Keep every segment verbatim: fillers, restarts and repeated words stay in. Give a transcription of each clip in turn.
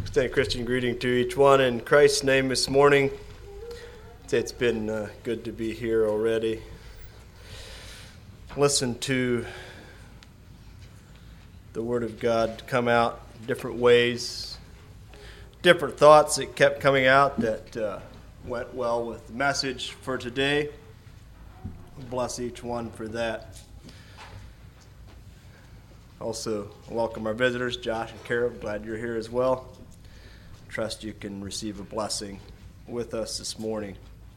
Extend a Christian greeting to each one in Christ's name this morning. It's been uh, good to be here already. Listen to the Word of God come out different ways, different thoughts that kept coming out that uh, went well with the message for today. Bless each one for that. Also, welcome our visitors, Josh and Carol. Glad you're here as well. Trust you can receive a blessing with us this morning.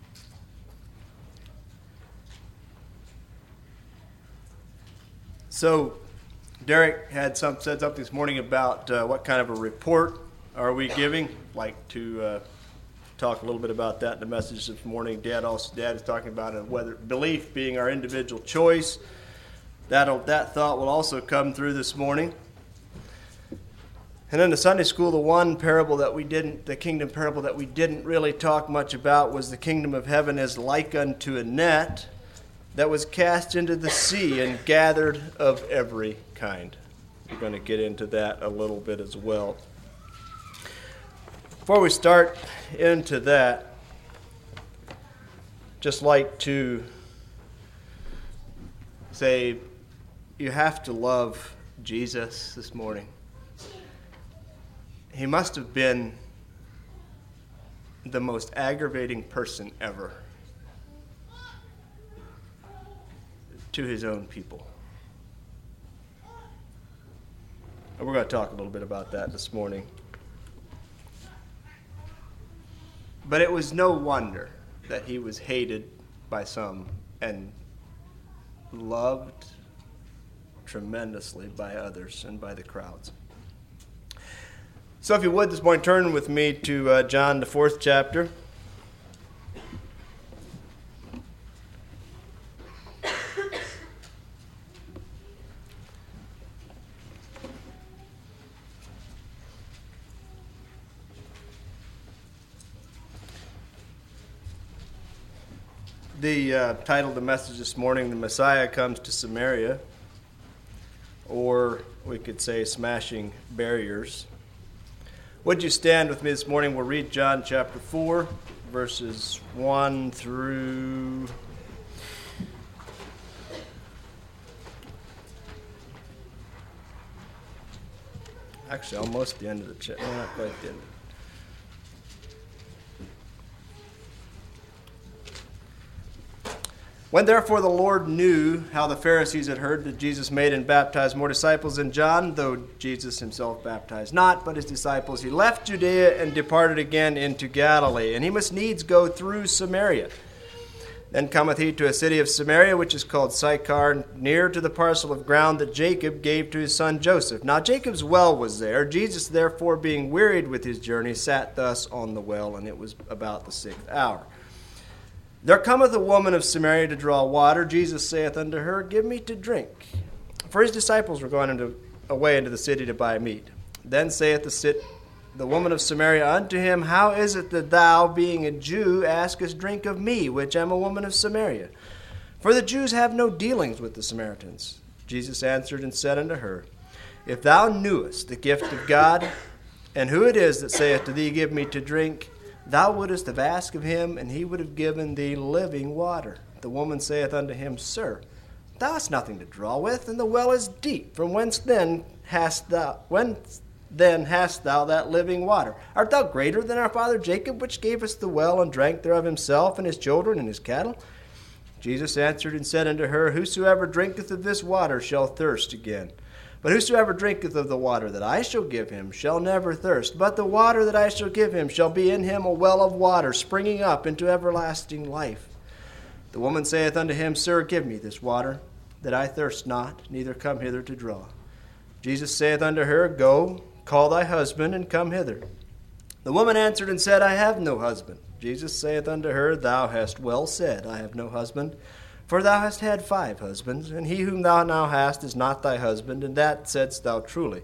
So, Derek had some said something this morning about uh, what kind of a report are we giving. I'd like to uh, talk a little bit about that in the message this morning. Dad also Dad is talking about uh, whether belief being our individual choice. That that thought will also come through this morning. And in the Sunday school, the one parable that we didn't, the kingdom parable that we didn't really talk much about was the kingdom of heaven is like unto a net that was cast into the sea and gathered of every kind. We're going to get into that a little bit as well. Before we start into that, just like to say, you have to love Jesus this morning. He must have been the most aggravating person ever to his own people. And we're going to talk a little bit about that this morning. But it was no wonder that he was hated by some and loved tremendously by others and by the crowds. So if you would this morning, turn with me to uh, John, the fourth chapter. The uh, title of the message this morning, The Messiah Comes to Samaria, or we could say Smashing Barriers. Would you stand with me this morning? We'll read John chapter four, verses one through actually almost the end of the chapter. No, not quite the end. When therefore the Lord knew how the Pharisees had heard that Jesus made and baptized more disciples than John, though Jesus himself baptized not, but his disciples, he left Judea and departed again into Galilee. And he must needs go through Samaria. Then cometh he to a city of Samaria, which is called Sychar, near to the parcel of ground that Jacob gave to his son Joseph. Now Jacob's well was there. Jesus therefore, being wearied with his journey, sat thus on the well, and it was about the sixth hour. There cometh a woman of Samaria to draw water. Jesus saith unto her, Give me to drink. For his disciples were gone into, away into the city to buy meat. Then saith the, sit, the woman of Samaria unto him, How is it that thou, being a Jew, askest drink of me, which am a woman of Samaria? For the Jews have no dealings with the Samaritans. Jesus answered and said unto her, If thou knewest the gift of God, and who it is that saith to thee, Give me to drink, thou wouldest have asked of him, and he would have given thee living water. The woman saith unto him, Sir, thou hast nothing to draw with, and the well is deep. From whence then hast thou whence then hast thou that living water? Art thou greater than our father Jacob, which gave us the well, and drank thereof himself, and his children, and his cattle? Jesus answered and said unto her, Whosoever drinketh of this water shall thirst again. But whosoever drinketh of the water that I shall give him shall never thirst. But the water that I shall give him shall be in him a well of water, springing up into everlasting life. The woman saith unto him, Sir, give me this water, that I thirst not, neither come hither to draw. Jesus saith unto her, Go, call thy husband, and come hither. The woman answered and said, I have no husband. Jesus saith unto her, Thou hast well said, I have no husband. For thou hast had five husbands, and he whom thou now hast is not thy husband, and that saidst thou truly.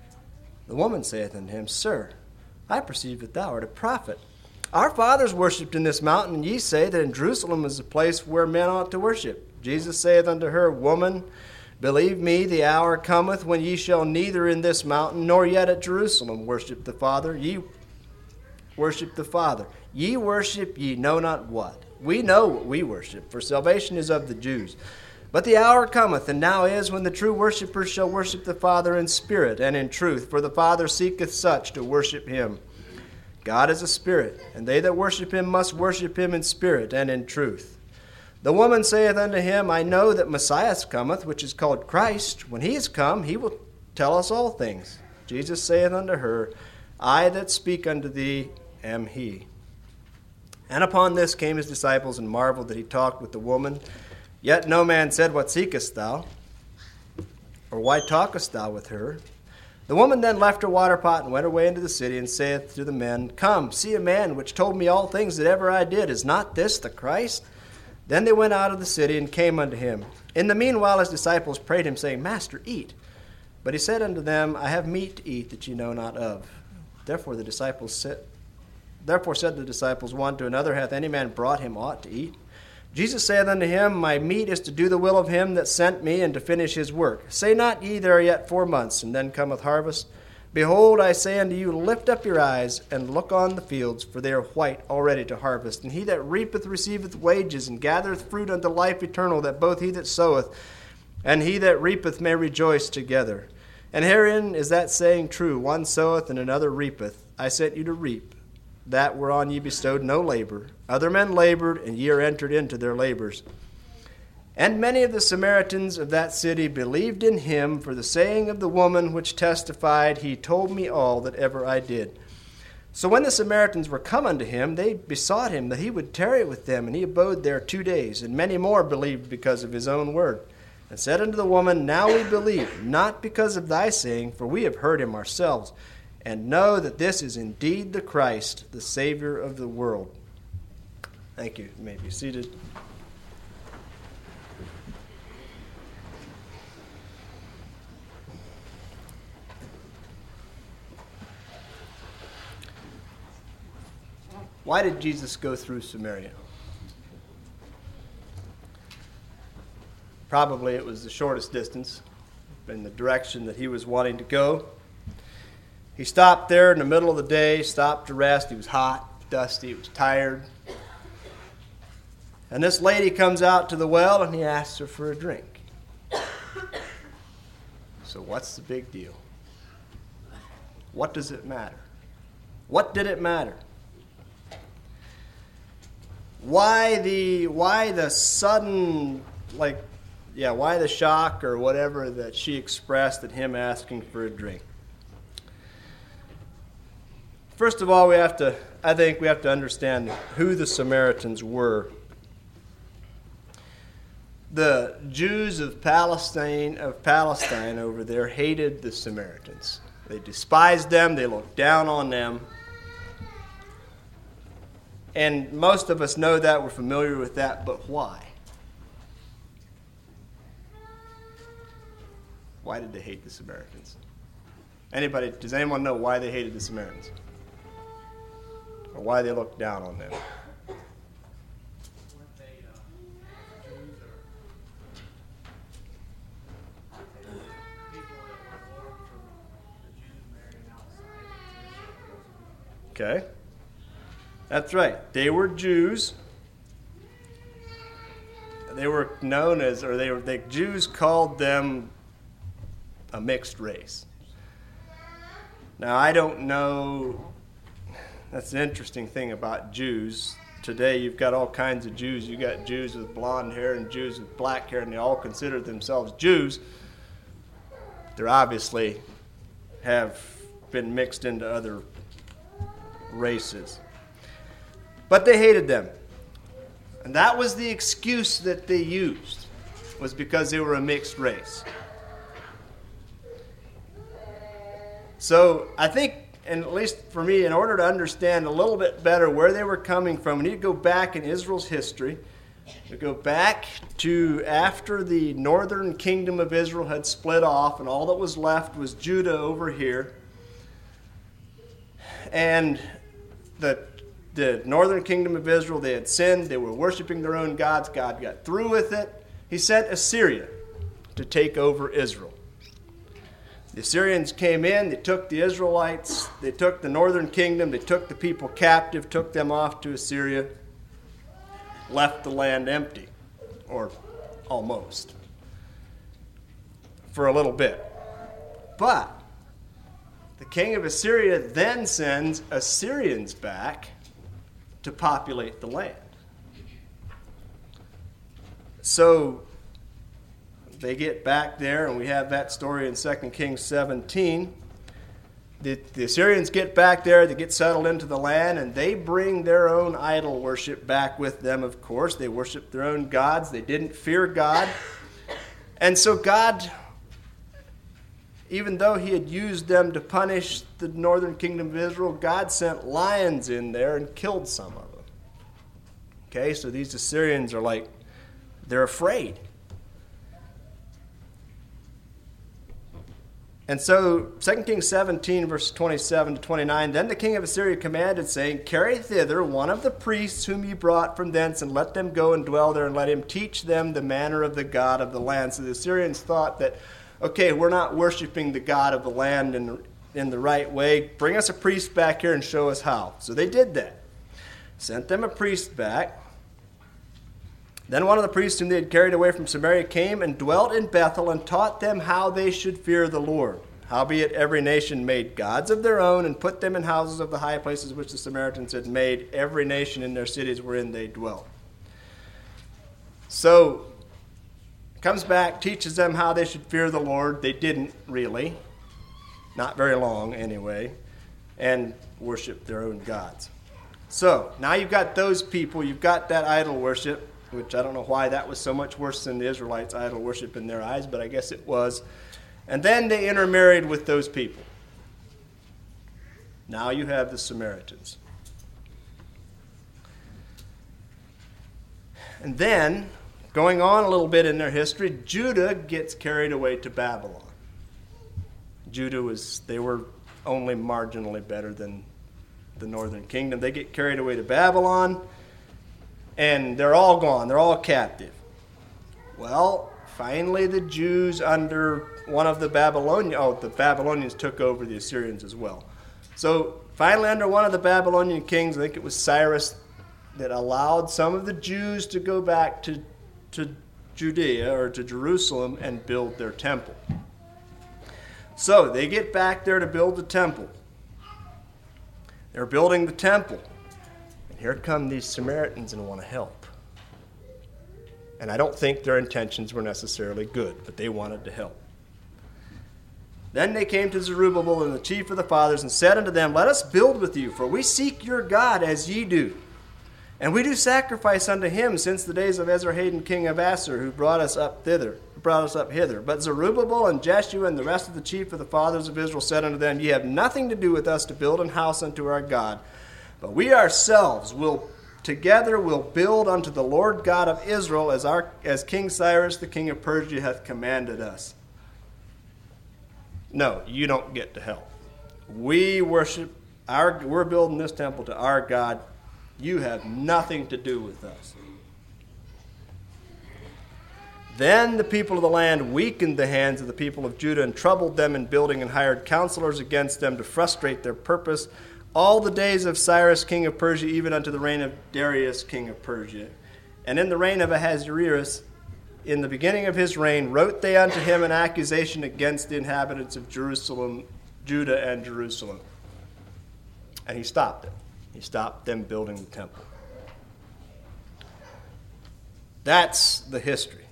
The woman saith unto him, Sir, I perceive that thou art a prophet. Our fathers worshipped in this mountain, and ye say that in Jerusalem is the place where men ought to worship. Jesus saith unto her, Woman, Believe me, the hour cometh when ye shall neither in this mountain nor yet at Jerusalem worship the Father. Ye worship the Father. Ye worship ye know not what. We know what we worship, for salvation is of the Jews. But the hour cometh, and now is, when the true worshippers shall worship the Father in spirit and in truth, for the Father seeketh such to worship him. God is a spirit, and they that worship him must worship him in spirit and in truth. The woman saith unto him, I know that Messiah cometh, which is called Christ. When he is come, he will tell us all things. Jesus saith unto her, I that speak unto thee am he. And upon this came his disciples, and marveled that he talked with the woman. Yet no man said, What seekest thou? Or why talkest thou with her? The woman then left her water pot, and went away into the city, and saith to the men, Come, see a man which told me all things that ever I did. Is not this the Christ? Then they went out of the city, and came unto him. In the meanwhile his disciples prayed him, saying, Master, eat. But he said unto them, I have meat to eat that ye know not of. Therefore the disciples said, Therefore said the disciples one to another, Hath any man brought him aught to eat? Jesus saith unto him, My meat is to do the will of him that sent me, and to finish his work. Say not ye, There are yet four months, and then cometh harvest? Behold, I say unto you, Lift up your eyes, and look on the fields, for they are white already to harvest. And he that reapeth receiveth wages, and gathereth fruit unto life eternal, that both he that soweth and he that reapeth may rejoice together. And herein is that saying true, One soweth, and another reapeth. I sent you to reap that whereon ye bestowed no labor. Other men labored, and ye are entered into their labors. And many of the Samaritans of that city believed in him for the saying of the woman, which testified, He told me all that ever I did. So when the Samaritans were come unto him, they besought him that he would tarry with them, and he abode there two days. And many more believed because of his own word. And said unto the woman, Now we believe, not because of thy saying, for we have heard him ourselves, and know that this is indeed the Christ, the Savior of the world. Thank you. You may be seated. Why did Jesus go through Samaria? Probably it was the shortest distance in the direction that he was wanting to go. He stopped there in the middle of the day, stopped to rest. He was hot, dusty, he was tired. And this lady comes out to the well, and he asks her for a drink. So what's the big deal? What does it matter? What did it matter? Why the why the sudden, like, yeah, why the shock or whatever that she expressed at him asking for a drink? First of all, we have to, I think we have to understand who the Samaritans were. The Jews of Palestine, of Palestine over there hated the Samaritans. They despised them, they looked down on them. And most of us know that, we're familiar with that, but why? Why did they hate the Samaritans? Anybody, does anyone know why they hated the Samaritans? Or why they looked down on them? Okay. That's right. They were Jews. They were known as, or they were, the Jews called them a mixed race. Now, I don't know. That's the interesting thing about Jews. Today, you've got all kinds of Jews. You've got Jews with blonde hair and Jews with black hair, and they all consider themselves Jews. They obviously have been mixed into other races. But they hated them. And that was the excuse that they used, was because they were a mixed race. So I think, and at least for me, in order to understand a little bit better where they were coming from, we need to go back in Israel's history. We go back to after the northern kingdom of Israel had split off, and all that was left was Judah over here. And the the northern kingdom of Israel, they had sinned. They were worshiping their own gods. God got through with it. He sent Assyria to take over Israel. The Assyrians came in, they took the Israelites, they took the northern kingdom, they took the people captive, took them off to Assyria, left the land empty, or almost, for a little bit. But the king of Assyria then sends Assyrians back to populate the land. So they get back there, and we have that story in Second Kings seventeen. The, the Assyrians get back there, they get settled into the land, and they bring their own idol worship back with them, of course. They worship their own gods. They didn't fear God. And so God, even though he had used them to punish the northern kingdom of Israel, God sent lions in there and killed some of them. Okay, so these Assyrians are like, they're afraid. And so, Second Kings seventeen, verse twenty-seven to twenty-nine, then the king of Assyria commanded, saying, carry thither one of the priests whom ye brought from thence, and let them go and dwell there, and let him teach them the manner of the God of the land. So the Assyrians thought that, okay, we're not worshiping the God of the land in the, in the right way. Bring us a priest back here and show us how. So they did that. Sent them a priest back. Then one of the priests whom they had carried away from Samaria came and dwelt in Bethel and taught them how they should fear the Lord. Howbeit every nation made gods of their own and put them in houses of the high places which the Samaritans had made, every nation in their cities wherein they dwelt. So, comes back, teaches them how they should fear the Lord. They didn't really. Not very long anyway. And worship their own gods. So, now you've got those people, you've got that idol worship, which I don't know why that was so much worse than the Israelites' idol worship in their eyes, but I guess it was. And then they intermarried with those people. Now you have the Samaritans. And then, going on a little bit in their history, Judah gets carried away to Babylon. Judah was, they were only marginally better than the northern kingdom. They get carried away to Babylon. And they're all gone. They're all captive. Well, finally the Jews under one of the Babylonians, oh, the Babylonians took over the Assyrians as well. So finally under one of the Babylonian kings, I think it was Cyrus, that allowed some of the Jews to go back to, to Judea or to Jerusalem and build their temple. So they get back there to build the temple. They're building the temple. Here come these Samaritans and want to help. And I don't think their intentions were necessarily good, but they wanted to help. Then they came to Zerubbabel and the chief of the fathers and said unto them, let us build with you, for we seek your God as ye do. And we do sacrifice unto him since the days of Esarhaddon king of Assur, who brought us up thither, brought us up hither. But Zerubbabel and Jeshua and the rest of the chief of the fathers of Israel said unto them, ye have nothing to do with us to build an house unto our God. But we ourselves will together will build unto the Lord God of Israel as our as King Cyrus the king of Persia hath commanded us. No, you don't get to help. We worship our we're building this temple to our God. You have nothing to do with us. Then the people of the land weakened the hands of the people of Judah and troubled them in building and hired counselors against them to frustrate their purpose. All the days of Cyrus king of Persia, even unto the reign of Darius king of Persia. And in the reign of Ahasuerus, in the beginning of his reign, wrote they unto him an accusation against the inhabitants of Jerusalem, Judah and Jerusalem. And he stopped it. He stopped them building the temple. That's the history.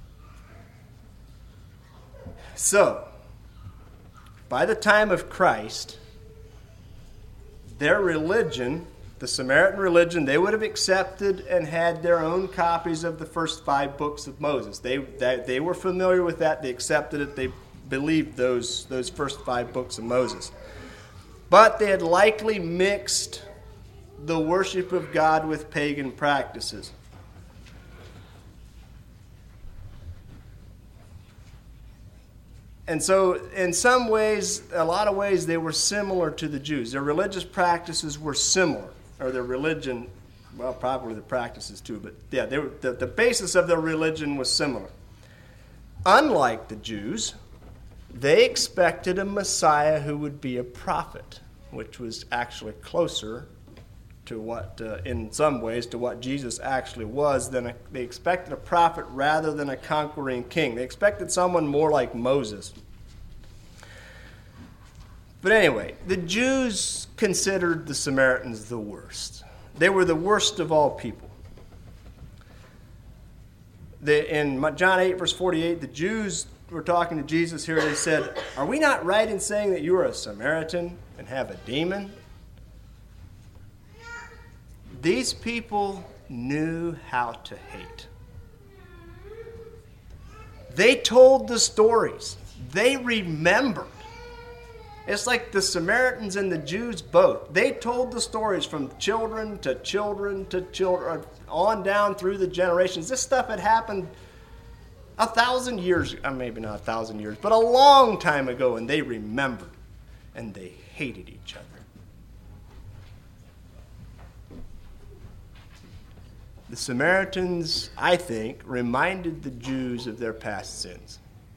So, by the time of Christ, their religion, the Samaritan religion, they would have accepted and had their own copies of the first five books of Moses. They they, they were familiar with that. They accepted it. They believed those, those first five books of Moses. But they had likely mixed the worship of God with pagan practices. And so, in some ways, a lot of ways, they were similar to the Jews. Their religious practices were similar, or their religion, well, probably the practices too, but yeah, they were, the, the basis of their religion was similar. unlike the Jews, they expected a Messiah who would be a prophet, which was actually closer to what, uh, in some ways, to what Jesus actually was. Than a, they expected a prophet rather than a conquering king. They expected someone more like Moses. But anyway, the Jews considered the Samaritans the worst. They were the worst of all people. The, in John eight, verse forty-eight, the Jews were talking to Jesus here. They said, "Are we not right in saying that you are a Samaritan and have a demon?" These people knew how to hate. They told the stories. They remembered. It's like the Samaritans and the Jews both. They told the stories from children to children to children, on down through the generations. This stuff had happened a thousand years, uh, maybe not a thousand years, but a long time ago, and they remembered, and they hated each other. The Samaritans, I think, reminded the Jews of their past sins.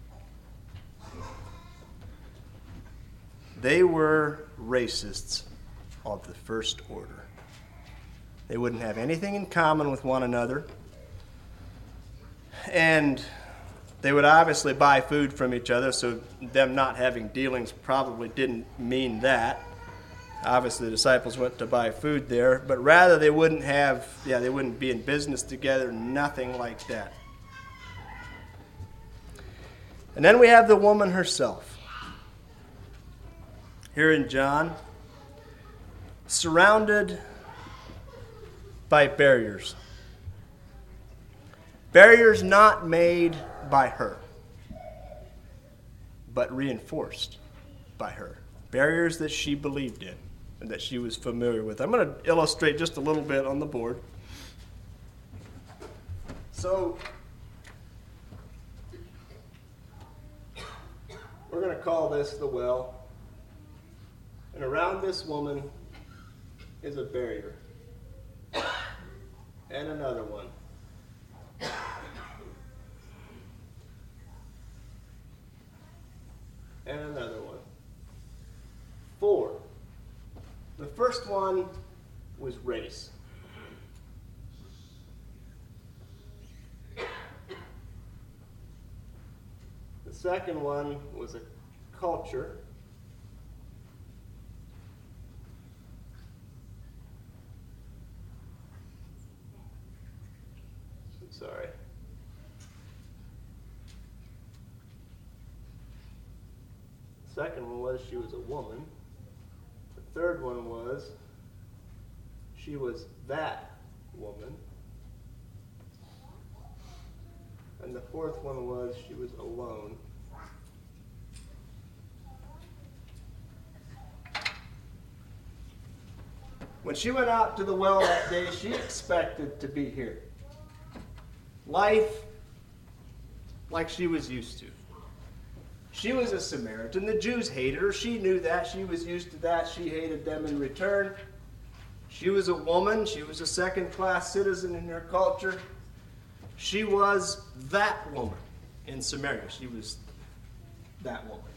They were racists of the first order. They wouldn't have anything in common with one another. And they would obviously buy food from each other, so them not having dealings probably didn't mean that. Obviously, the disciples went to buy food there, but rather they wouldn't have, yeah, they wouldn't be in business together, nothing like that. And then we have the woman herself. Here in John, surrounded by barriers. Barriers not made by her, but reinforced by her. Barriers that she believed in and that she was familiar with. I'm going to illustrate just a little bit on the board. So, we're going to call this the well. And around this woman is a barrier. And another one. And another one. Four. The first one was race. The second one was a culture. Sorry. The second one was she was a woman. The third one was she was that woman. And the fourth one was she was alone. When she went out to the well that day, she expected to be here. Life like she was used to. She was a Samaritan. The Jews hated her. She knew that. She was used to that. She hated them in return. She was a woman. She was a second-class citizen in her culture. She was that woman in Samaria. She was that woman.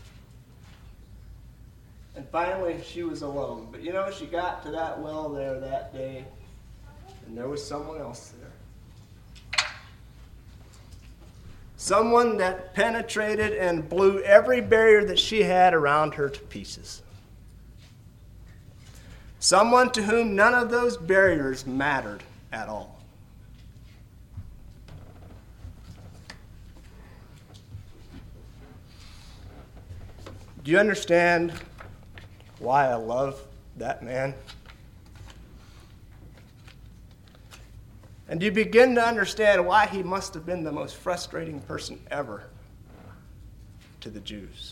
And finally, she was alone. But you know, she got to that well there that day, and there was someone else there. Someone that penetrated and blew every barrier that she had around her to pieces. Someone to whom none of those barriers mattered at all. Do you understand why I love that man? And you begin to understand why he must have been the most frustrating person ever to the Jews.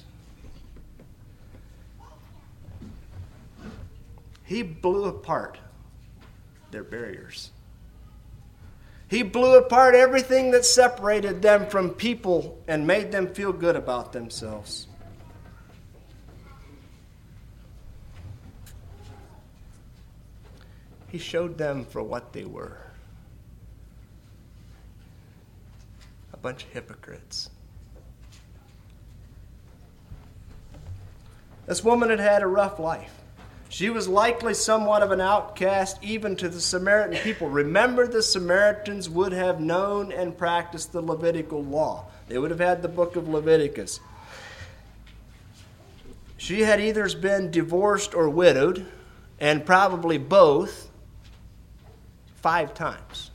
He blew apart their barriers. He blew apart everything that separated them from people and made them feel good about themselves. He showed them for what they were. A bunch of hypocrites. This woman had had a rough life. She was likely somewhat of an outcast even to the Samaritan people. Remember, the Samaritans would have known and practiced the Levitical law. They would have had the book of Leviticus. She had either been divorced or widowed, and probably both, five times.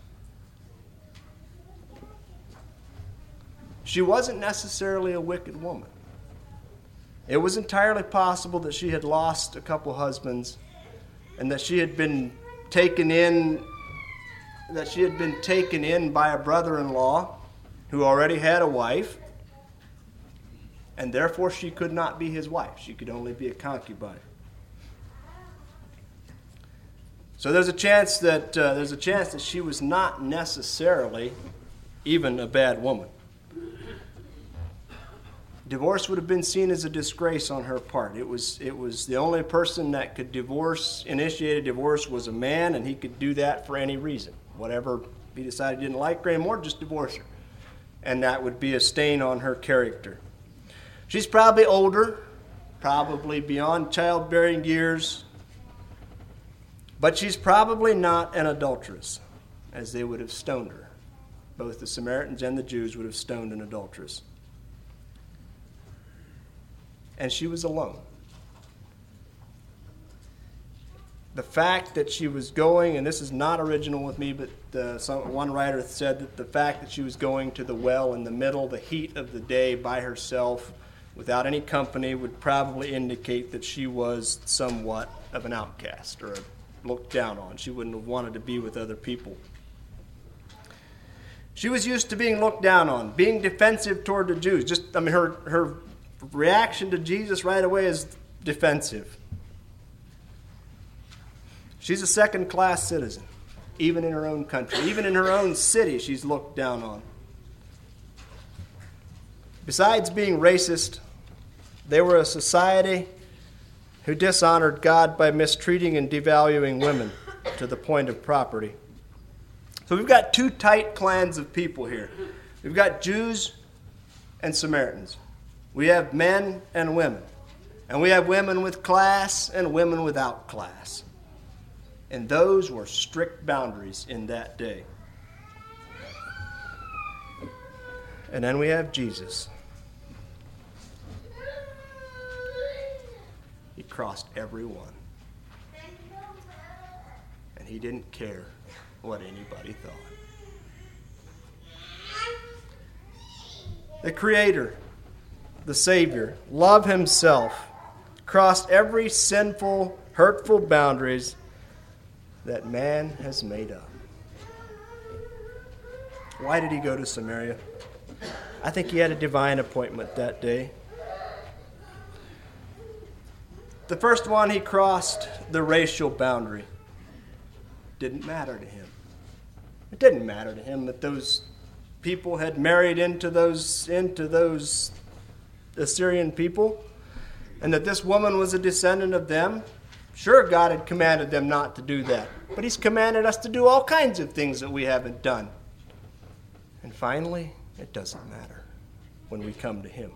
She wasn't necessarily a wicked woman. It was entirely possible that she had lost a couple husbands and that she had been taken in that she had been taken in by a brother-in-law who already had a wife, and therefore she could not be his wife. She could only be a concubine. So there's a chance that uh, there's a chance that she was not necessarily even a bad woman. Divorce would have been seen as a disgrace on her part. It was it was the only person that could divorce, initiate a divorce was a man, and he could do that for any reason. Whatever he decided he didn't like her anymore, just divorce her. And that would be a stain on her character. She's probably older, probably beyond childbearing years, but she's probably not an adulteress, as they would have stoned her. Both the Samaritans and the Jews would have stoned an adulteress. And she was alone. The fact that she was going, and this is not original with me, but uh, some, one writer said that the fact that she was going to the well in the middle, the heat of the day by herself, without any company, would probably indicate that she was somewhat of an outcast or looked down on. She wouldn't have wanted to be with other people. She was used to being looked down on, being defensive toward the Jews. Just, I mean, her her reaction to Jesus right away is defensive. She's a second-class citizen, even in her own country. Even in her own city, she's looked down on. Besides being racist, they were a society who dishonored God by mistreating and devaluing women to the point of property. So we've got two tight clans of people here. We've got Jews and Samaritans. We have men and women. And we have women with class and women without class. And those were strict boundaries in that day. And then we have Jesus. He crossed every one. And he didn't care what anybody thought. The Creator, the Savior, love himself, crossed every sinful, hurtful boundaries that man has made up. Why did he go to Samaria? I think he had a divine appointment that day. The first one, he crossed the racial boundary. Didn't matter to him. It didn't matter to him that those people had married into those into those Assyrian people, and that this woman was a descendant of them. Sure, God had commanded them not to do that, but he's commanded us to do all kinds of things that we haven't done. And finally, it doesn't matter when we come to him.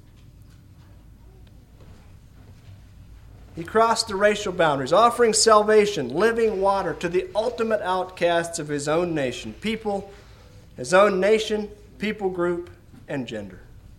He crossed the racial boundaries, offering salvation, living water to the ultimate outcasts of his own nation, people, his own nation, people group, and gender.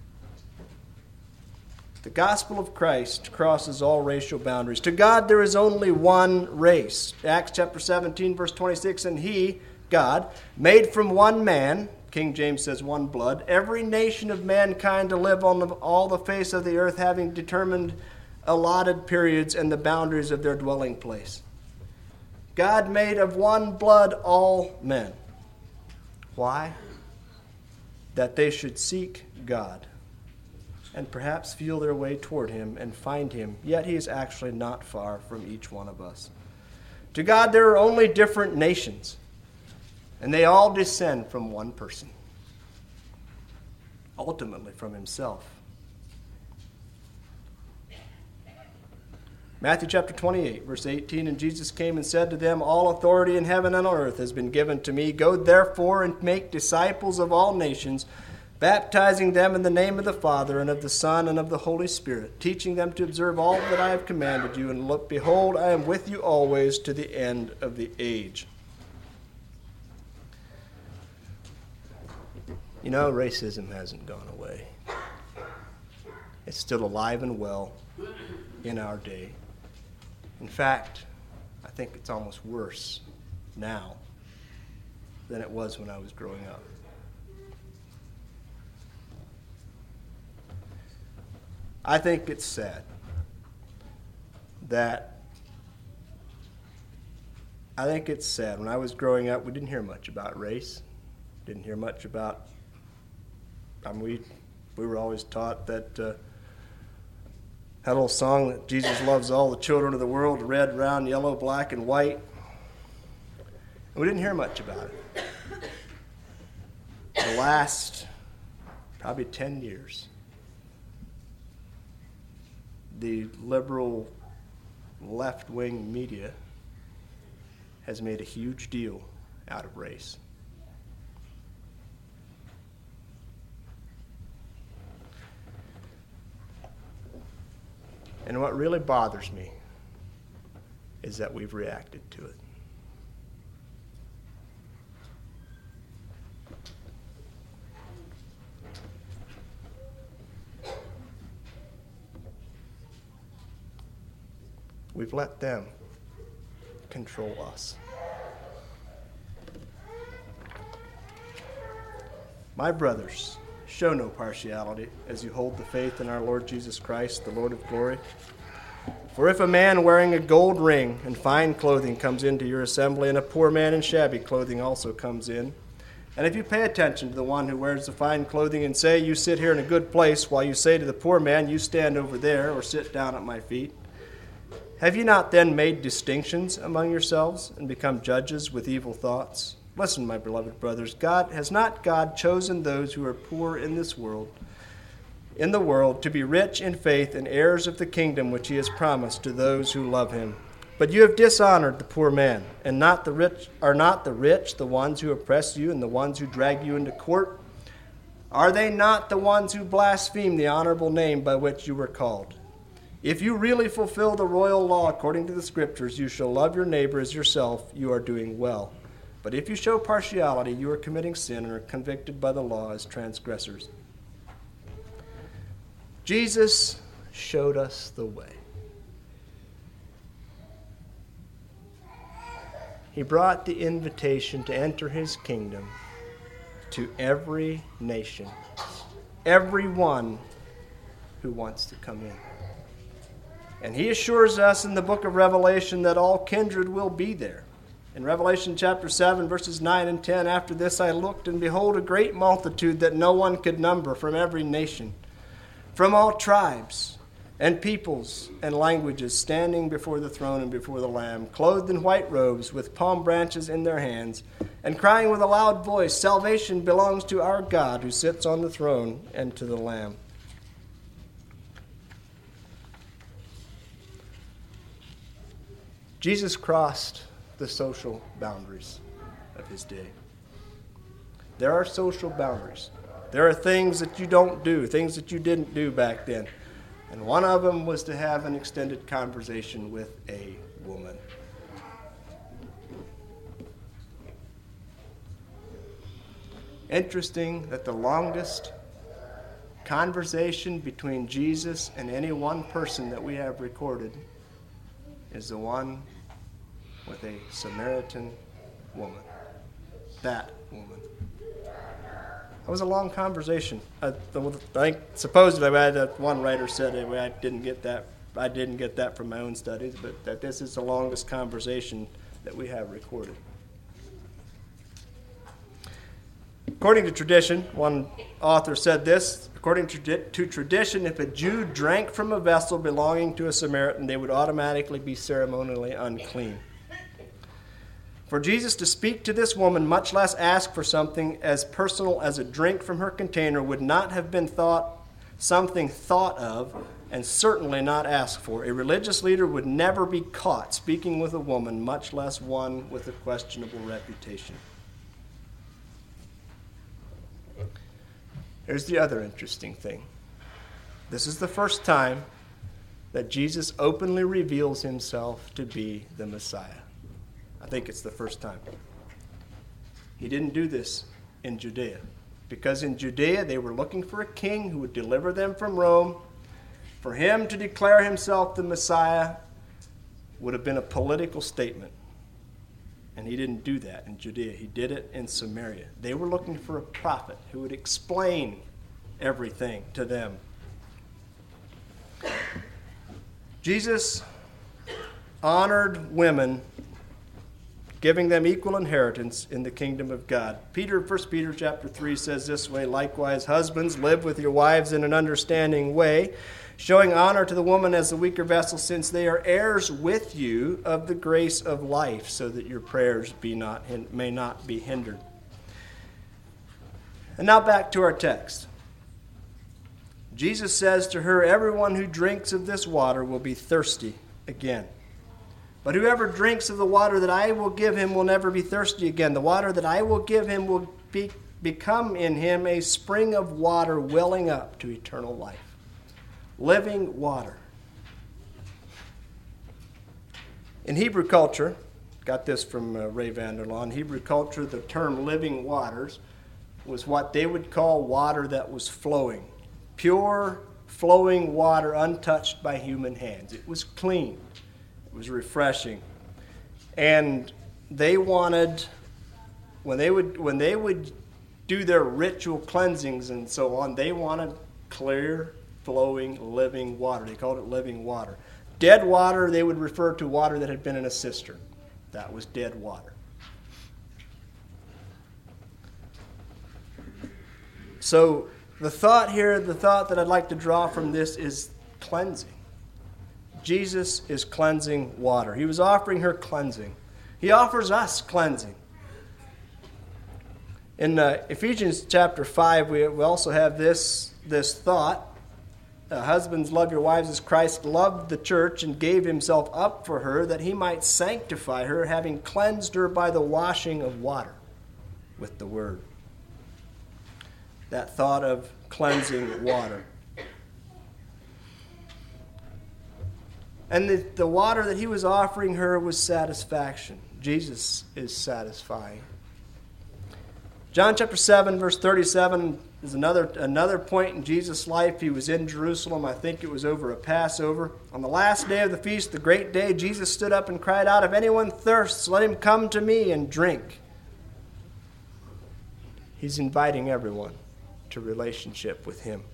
The gospel of Christ crosses all racial boundaries. To God there is only one race. Acts chapter seventeen, verse twenty-six, and he, God, made from one man, King James says one blood, every nation of mankind to live on the, all the face of the earth, having determined allotted periods and the boundaries of their dwelling place. God made of one blood all men. Why? That they should seek God and perhaps feel their way toward him and find him, yet he is actually not far from each one of us. To God there are only different nations, and they all descend from one person, ultimately from himself. Matthew chapter twenty-eight, verse eighteen, and Jesus came and said to them, all authority in heaven and on earth has been given to me. Go therefore and make disciples of all nations, baptizing them in the name of the Father and of the Son and of the Holy Spirit, teaching them to observe all that I have commanded you. And look, behold, I am with you always to the end of the age. You know, racism hasn't gone away. It's still alive and well in our day. In fact, I think it's almost worse now than it was when I was growing up. I think it's sad that, I think it's sad. When I was growing up, we didn't hear much about race. Didn't hear much about, I mean, we, we were always taught that, uh, that old song that Jesus loves all the children of the world, red, round, yellow, black, and white. And we didn't hear much about it. The last probably ten years, the liberal left-wing media has made a huge deal out of race. And what really bothers me is that we've reacted to it. We've let them control us. My brothers, show no partiality as you hold the faith in our Lord Jesus Christ, the Lord of glory. For if a man wearing a gold ring and fine clothing comes into your assembly, and a poor man in shabby clothing also comes in, and if you pay attention to the one who wears the fine clothing and say, you sit here in a good place, while you say to the poor man, you stand over there, or sit down at my feet, have you not then made distinctions among yourselves and become judges with evil thoughts? Listen, my beloved brothers, God has not God chosen those who are poor in this world, in the world, to be rich in faith and heirs of the kingdom which he has promised to those who love him. But you have dishonored the poor man, and not the rich are not the rich the ones who oppress you and the ones who drag you into court? Are they not the ones who blaspheme the honorable name by which you were called? If you really fulfill the royal law according to the Scriptures, you shall love your neighbor as yourself, you are doing well. But if you show partiality, you are committing sin and are convicted by the law as transgressors. Jesus showed us the way. He brought the invitation to enter his kingdom to every nation, everyone who wants to come in. And he assures us in the book of Revelation that all kindred will be there. In Revelation chapter seven, verses nine and ten, after this I looked, and behold, a great multitude that no one could number from every nation, from all tribes and peoples and languages, standing before the throne and before the Lamb, clothed in white robes, with palm branches in their hands, and crying with a loud voice, salvation belongs to our God who sits on the throne and to the Lamb. Jesus crossed the social boundaries of his day. There are social boundaries. There are things that you don't do, things that you didn't do back then. And one of them was to have an extended conversation with a woman. Interesting that the longest conversation between Jesus and any one person that we have recorded is the one with a Samaritan woman. That woman. It was a long conversation. I, I think supposedly, I had, one writer said anyway, I didn't get that. I didn't get that from my own studies, but that this is the longest conversation that we have recorded. According to tradition, one author said this, according to, to tradition, if a Jew drank from a vessel belonging to a Samaritan, they would automatically be ceremonially unclean. For Jesus to speak to this woman, much less ask for something as personal as a drink from her container, would not have been thought something thought of, and certainly not asked for. A religious leader would never be caught speaking with a woman, much less one with a questionable reputation. Here's the other interesting thing. This is the first time that Jesus openly reveals himself to be the Messiah. I think it's the first time. He didn't do this in Judea, because in Judea they were looking for a king who would deliver them from Rome. For him to declare himself the Messiah would have been a political statement. And he didn't do that in Judea. He did it in Samaria. They were looking for a prophet who would explain everything to them. Jesus honored women, giving them equal inheritance in the kingdom of God. Peter, First Peter chapter three says this way, likewise, husbands, live with your wives in an understanding way, showing honor to the woman as the weaker vessel, since they are heirs with you of the grace of life, so that your prayers be not may not be hindered. And now back to our text. Jesus says to her, everyone who drinks of this water will be thirsty again. But whoever drinks of the water that I will give him will never be thirsty again. The water that I will give him will be, become in him a spring of water welling up to eternal life. Living water. In Hebrew culture, got this from uh, Ray Vander Laan, in Hebrew culture, the term living waters was what they would call water that was flowing. Pure, flowing water untouched by human hands. It was clean. It was refreshing. And they wanted, when they would when they would do their ritual cleansings and so on, they wanted clear, flowing, living water. They called it living water. Dead water, they would refer to water that had been in a cistern. That was dead water. So the thought here, the thought that I'd like to draw from this is cleansing. Jesus is cleansing water. He was offering her cleansing. He offers us cleansing. In uh, Ephesians chapter five, we, we also have this, this thought. Uh, Husbands, love your wives as Christ loved the church and gave himself up for her, that he might sanctify her, having cleansed her by the washing of water with the word. That thought of cleansing water. And the, the water that he was offering her was satisfaction. Jesus is satisfying. John chapter seven, verse thirty-seven is another, another point in Jesus' life. He was in Jerusalem. I think it was over a Passover. On the last day of the feast, the great day, Jesus stood up and cried out, if anyone thirsts, let him come to me and drink. He's inviting everyone to relationship with him.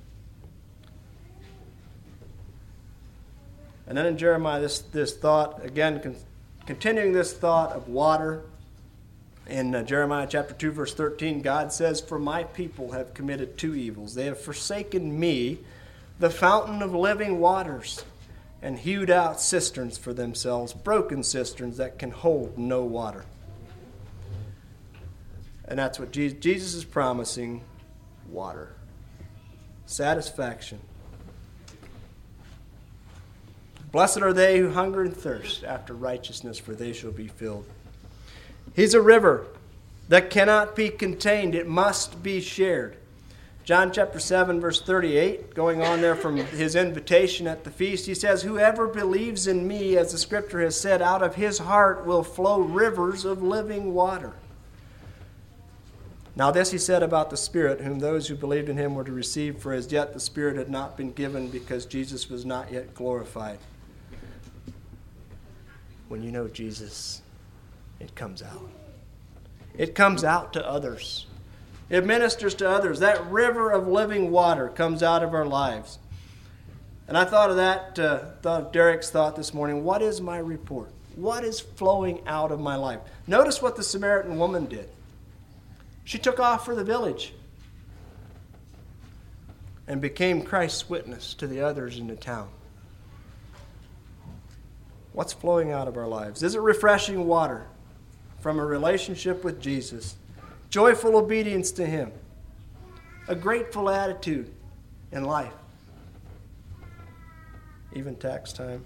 And then in Jeremiah, this, this thought, again, con- continuing this thought of water, in uh, Jeremiah chapter two, verse thirteen, God says, for my people have committed two evils. They have forsaken me, the fountain of living waters, and hewed out cisterns for themselves, broken cisterns that can hold no water. And that's what Jesus, Jesus is promising, water. Satisfaction. Blessed are they who hunger and thirst after righteousness, for they shall be filled. He's a river that cannot be contained. It must be shared. John chapter seven, verse thirty-eight, going on there from his invitation at the feast, he says, whoever believes in me, as the scripture has said, out of his heart will flow rivers of living water. Now this he said about the Spirit, whom those who believed in him were to receive, for as yet the Spirit had not been given, because Jesus was not yet glorified. When you know Jesus, it comes out. It comes out to others. It ministers to others. That river of living water comes out of our lives. And I thought of that, uh, thought of Derek's thought this morning. What is my report? What is flowing out of my life? Notice what the Samaritan woman did. She took off for the village and became Christ's witness to the others in the town. What's flowing out of our lives? Is it refreshing water from a relationship with Jesus? Joyful obedience to him? A grateful attitude in life? Even tax time?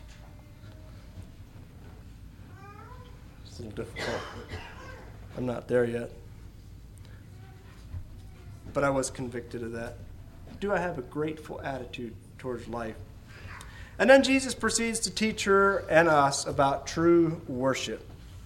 It's a little difficult. I'm not there yet. but I was convicted of that. Do I have a grateful attitude towards life? And then Jesus proceeds to teach her and us about true worship.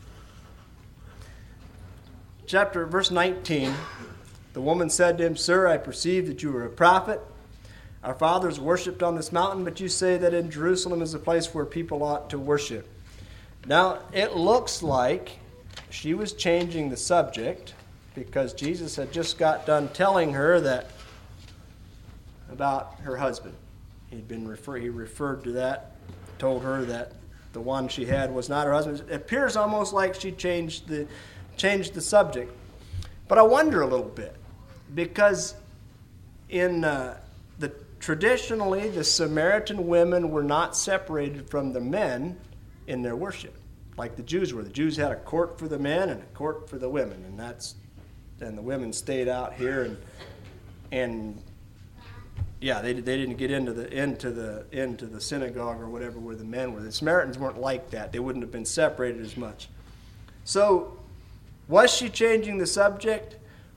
Chapter, verse nineteen, the woman said to him, "Sir, I perceive that you are a prophet. Our fathers worshipped on this mountain, but you say that in Jerusalem is a place where people ought to worship." Now, it looks like she was changing the subject because Jesus had just got done telling her that about her husband. He'd been refer- he referred to that, told her that the one she had was not her husband. It appears almost like she changed the changed the subject. But I wonder a little bit, because in uh, the traditionally the Samaritan women were not separated from the men in their worship, like the Jews were. The Jews had a court for the men and a court for the women, and that's and the women stayed out here, and and yeah, they they didn't get into the into the into the synagogue or whatever where the men were. The Samaritans weren't like that. They wouldn't have been separated as much. So, was she changing the subject?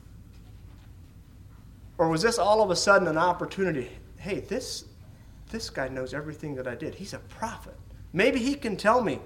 Or was this all of a sudden an opportunity? Hey, this this guy knows everything that I did. He's a prophet. Maybe he can tell me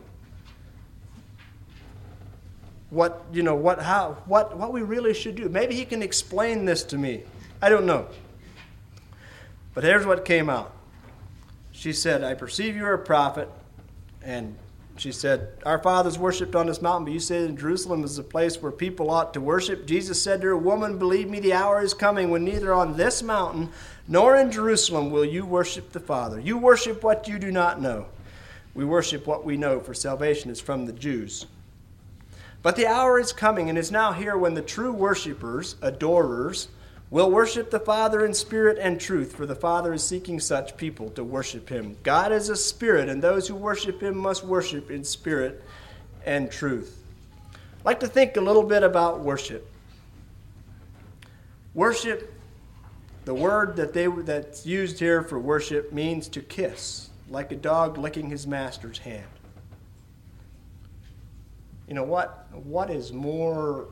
what, you know, what how what what we really should do. Maybe he can explain this to me. I don't know. But here's what came out. She said, "I perceive you are a prophet." And she said, "Our fathers worshipped on this mountain, but you say that in Jerusalem is a place where people ought to worship." Jesus said to her, "Woman, believe me, the hour is coming when neither on this mountain nor in Jerusalem will you worship the Father. You worship what you do not know. We worship what we know, for salvation is from the Jews. But the hour is coming and is now here when the true worshipers, adorers, will worship the Father in spirit and truth, for the Father is seeking such people to worship him. God is a spirit, and those who worship him must worship in spirit and truth." I'd like to think a little bit about worship. Worship, the word that they that's used here for worship means to kiss, like a dog licking his master's hand. You know what? What is more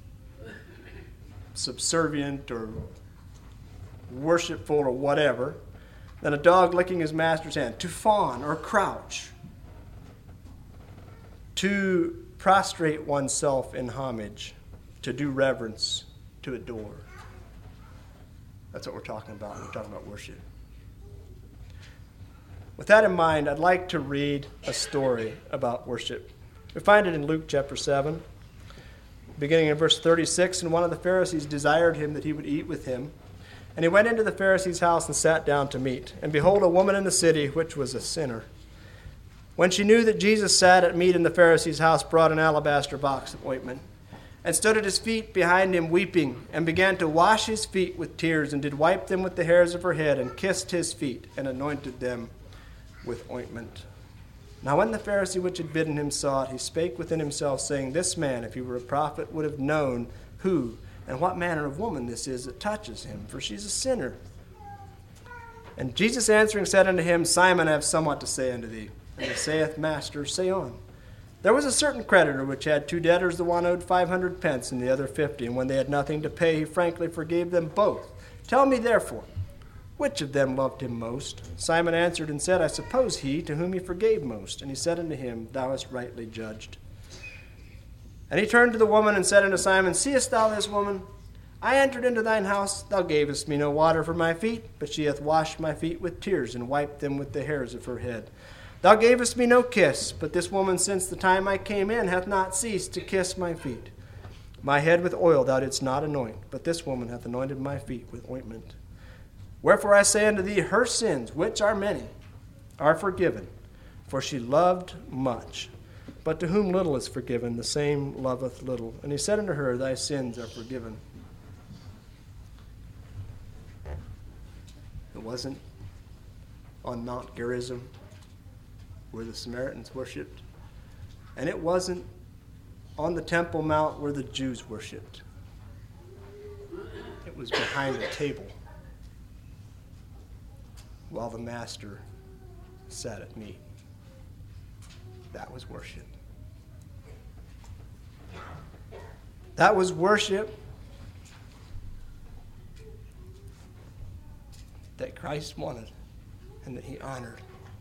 subservient or worshipful or whatever than a dog licking his master's hand? To fawn or crouch, to prostrate oneself in homage, to do reverence, to adore. That's what we're talking about when we're talking about worship. With that in mind, I'd like to read a story about worship. We find it in Luke chapter seven. Beginning in verse thirty-six, "And one of the Pharisees desired him that he would eat with him. And he went into the Pharisee's house and sat down to meat. And behold, a woman in the city, which was a sinner, when she knew that Jesus sat at meat in the Pharisee's house, brought an alabaster box of ointment, and stood at his feet behind him weeping, and began to wash his feet with tears, and did wipe them with the hairs of her head, and kissed his feet, and anointed them with ointment. Now when the Pharisee which had bidden him saw it, he spake within himself, saying, This man, if he were a prophet, would have known who and what manner of woman this is that touches him, for she's a sinner. And Jesus answering said unto him, Simon, I have somewhat to say unto thee. And he saith, Master, say on. There was a certain creditor which had two debtors, the one owed five hundred pence, and the other fifty. And when they had nothing to pay, he frankly forgave them both. Tell me therefore, which of them loved him most? Simon answered and said, I suppose he, to whom he forgave most. And he said unto him, Thou hast rightly judged. And he turned to the woman and said unto Simon, Seest thou this woman? I entered into thine house, thou gavest me no water for my feet, but she hath washed my feet with tears, and wiped them with the hairs of her head. Thou gavest me no kiss, but this woman since the time I came in hath not ceased to kiss my feet. My head with oil thou didst not anoint, but this woman hath anointed my feet with ointment. Wherefore I say unto thee, her sins, which are many, are forgiven, for she loved much. But to whom little is forgiven, the same loveth little. And he said unto her, Thy sins are forgiven. It wasn't on Mount Gerizim, where the Samaritans worshipped. And it wasn't on the Temple Mount where the Jews worshipped. It was behind a table while the Master sat at meat. That was worship. That was worship that Christ wanted and that he honored.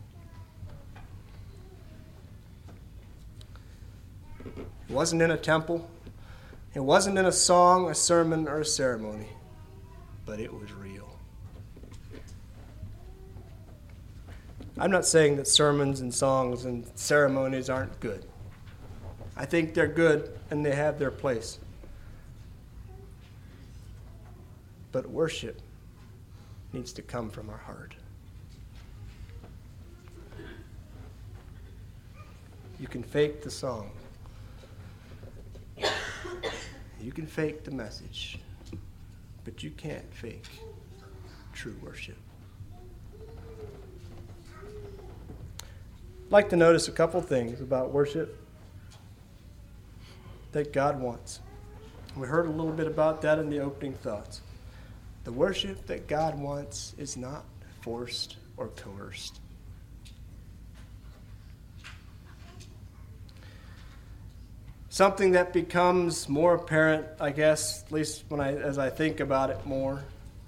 It wasn't in a temple. It wasn't in a song, a sermon, or a ceremony, but it was real. I'm not saying that sermons and songs and ceremonies aren't good. I think they're good and they have their place. But worship needs to come from our heart. You can fake the song. You can fake the message. But you can't fake true worship. I'd like to notice a couple things about worship that God wants. We heard a little bit about that in the opening thoughts. The worship that God wants is not forced or coerced. Something that becomes more apparent, I guess, at least when I, as I think about it more,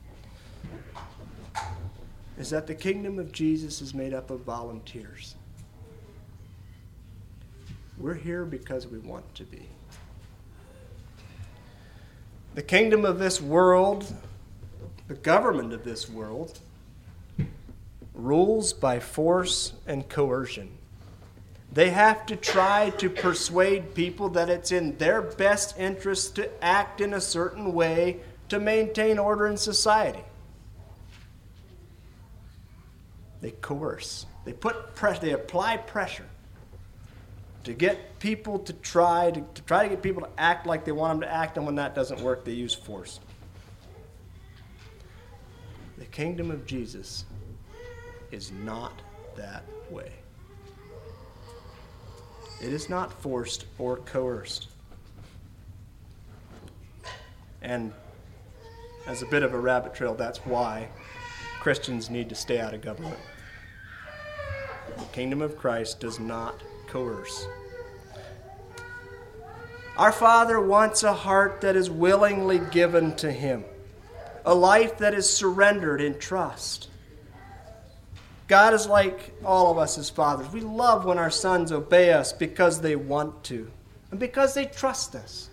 is that the kingdom of Jesus is made up of volunteers. We're here because we want to be. The kingdom of this world, the government of this world, rules by force and coercion. They have to try to persuade people that it's in their best interest to act in a certain way to maintain order in society. They coerce. They put pressure. They apply pressure to get people to try to, to try to get people to act like they want them to act, and when that doesn't work, they use force. The kingdom of Jesus is not that way. It is not forced or coerced. And as a bit of a rabbit trail, that's why Christians need to stay out of government. The kingdom of Christ does not coerce. Our Father wants a heart that is willingly given to Him, a life that is surrendered in trust. God is like all of us as fathers. We love when our sons obey us because they want to and because they trust us.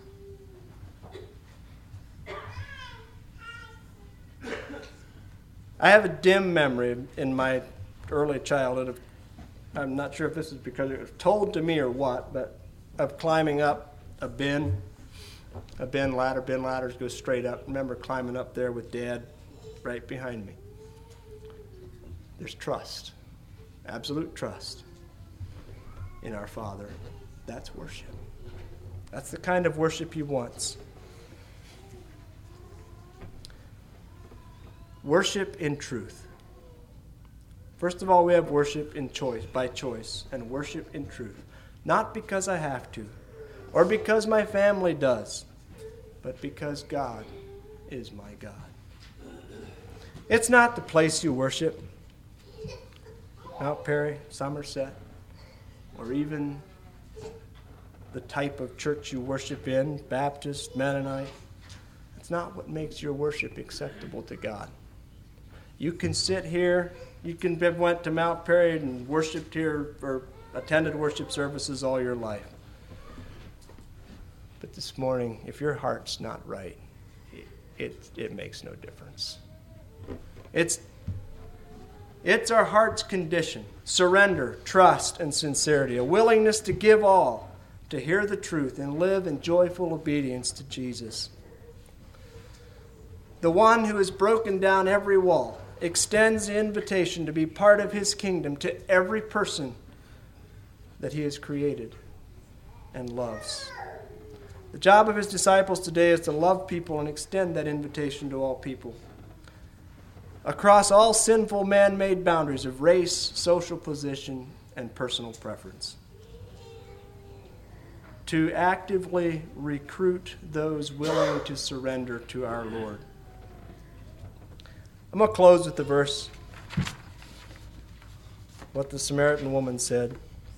I have a dim memory in my early childhood of, I'm not sure if this is because it was told to me or what, but of climbing up a bin, a bin ladder. Bin ladders go straight up. I remember climbing up there with Dad right behind me. There's trust, absolute trust in our Father. That's worship. That's the kind of worship He wants. Worship in truth. First of all, we have worship in choice, by choice, and worship in truth. Not because I have to, or because my family does, but because God is my God. It's not the place you worship, Mount Perry, Somerset, or even the type of church you worship in, Baptist, Mennonite. It's not what makes your worship acceptable to God. You can sit here, you can have went to Mount Perry and worshiped here or attended worship services all your life. But this morning, if your heart's not right, it, it, it makes no difference. It's It's our heart's condition, surrender, trust, and sincerity, a willingness to give all, to hear the truth, and live in joyful obedience to Jesus. The one who has broken down every wall extends the invitation to be part of His kingdom to every person that He has created and loves. The job of His disciples today is to love people and extend that invitation to all people, across all sinful man-made boundaries of race, social position, and personal preference. To actively recruit those willing to surrender to our Lord. I'm going to close with the verse, what the Samaritan woman said.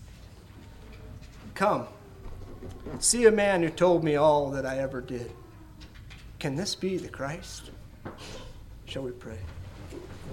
Come, see a man who told me all that I ever did. Can this be the Christ? Shall we pray?